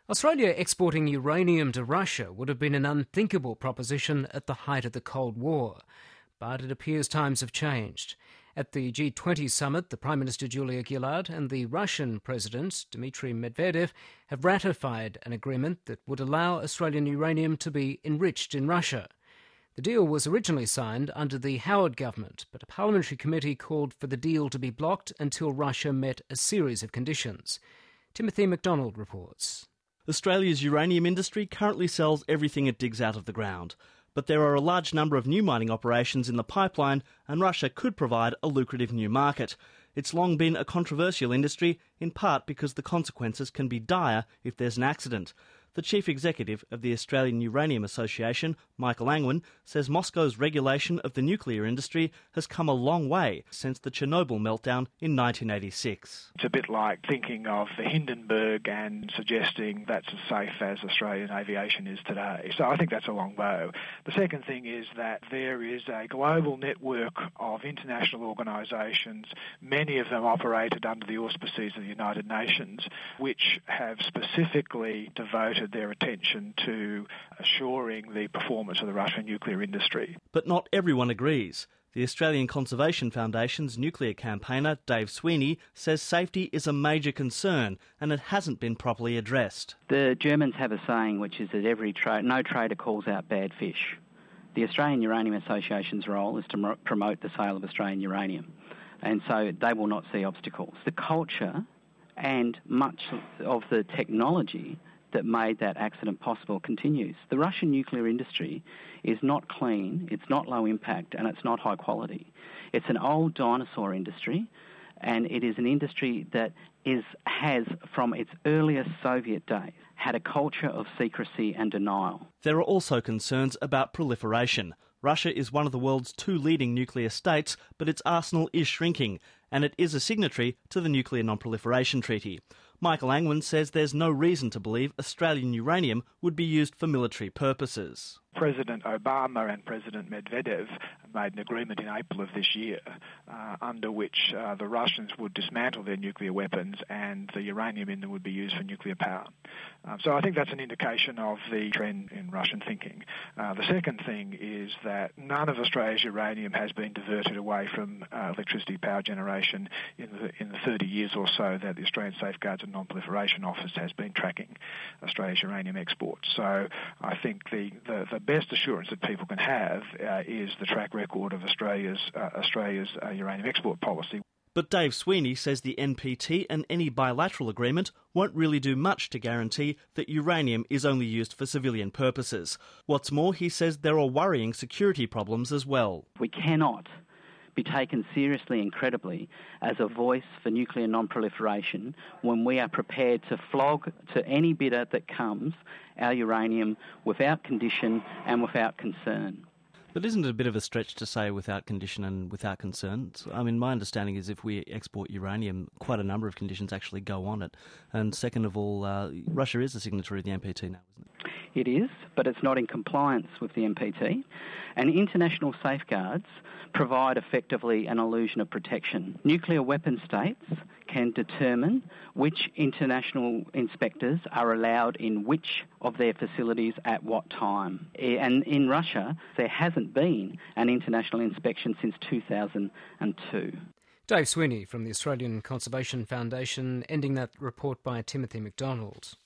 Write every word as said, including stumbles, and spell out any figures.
Australia exporting uranium to Russia would have been an unthinkable proposition at the height of the Cold War. But it appears times have changed. At the G twenty summit, the Prime Minister Julia Gillard and the Russian President Dmitry Medvedev have ratified an agreement that would allow Australian uranium to be enriched in Russia. The deal was originally signed under the Howard government, but a parliamentary committee called for the deal to be blocked until Russia met a series of conditions. Timothy McDonald reports. Australia's uranium industry currently sells everything it digs out of the ground. But there are a large number of new mining operations in the pipeline, and Russia could provide a lucrative new market. It's long been a controversial industry, in part because the consequences can be dire if there's an accident. The chief executive of the Australian Uranium Association, Michael Angwin, says Moscow's regulation of the nuclear industry has come a long way since the Chernobyl meltdown in nineteen eighty-six. It's a bit like thinking of the Hindenburg and suggesting that's as safe as Australian aviation is today. So I think that's a long bow. The second thing is that there is a global network of international organisations, many of them operated under the auspices of the United Nations, which have specifically devoted their attention to assuring the performance of the Russian nuclear industry. But not everyone agrees. The Australian Conservation Foundation's nuclear campaigner, Dave Sweeney, says safety is a major concern and it hasn't been properly addressed. The Germans have a saying which is that every tra- no trader calls out bad fish. The Australian Uranium Association's role is to m- promote the sale of Australian uranium, and so they will not see obstacles. The culture and much of the technology that made that accident possible continues. The Russian nuclear industry is not clean, it's not low impact, and it's not high quality. It's an old dinosaur industry, and it is an industry that is has, from its earliest Soviet days, had a culture of secrecy and denial. There are also concerns about proliferation. Russia is one of the world's two leading nuclear states, but its arsenal is shrinking, and it is a signatory to the Nuclear Non-Proliferation Treaty. Michael Angwin says there's no reason to believe Australian uranium would be used for military purposes. President Obama and President Medvedev made an agreement in April of this year uh, under which uh, the Russians would dismantle their nuclear weapons and the uranium in them would be used for nuclear power. Uh, so I think that's an indication of the trend in Russian thinking. Uh, the second thing is that none of Australia's uranium has been diverted away from uh, electricity power generation in the, in the thirty years or so that the Australian Safeguards and Non-Proliferation Office has been tracking Australia's uranium exports. So I think the, the, the best assurance that people can have uh, is the track record of Australia's uh, Australia's uh, uranium export policy. But Dave Sweeney says the N P T and any bilateral agreement won't really do much to guarantee that uranium is only used for civilian purposes. What's more, he says there are worrying security problems as well. We cannot be taken seriously and credibly as a voice for nuclear non-proliferation when we are prepared to flog to any bidder that comes our uranium without condition and without concern. But isn't it a bit of a stretch to say without condition and without concern? I mean, my understanding is if we export uranium, quite a number of conditions actually go on it. And second of all, uh, Russia is a signatory of the N P T now, isn't it? It is, but it's not in compliance with the N P T. And international safeguards provide effectively an illusion of protection. Nuclear weapon states can determine which international inspectors are allowed in which of their facilities at what time. And in Russia, there hasn't been an international inspection since two thousand two. Dave Sweeney from the Australian Conservation Foundation, ending that report by Timothy McDonald.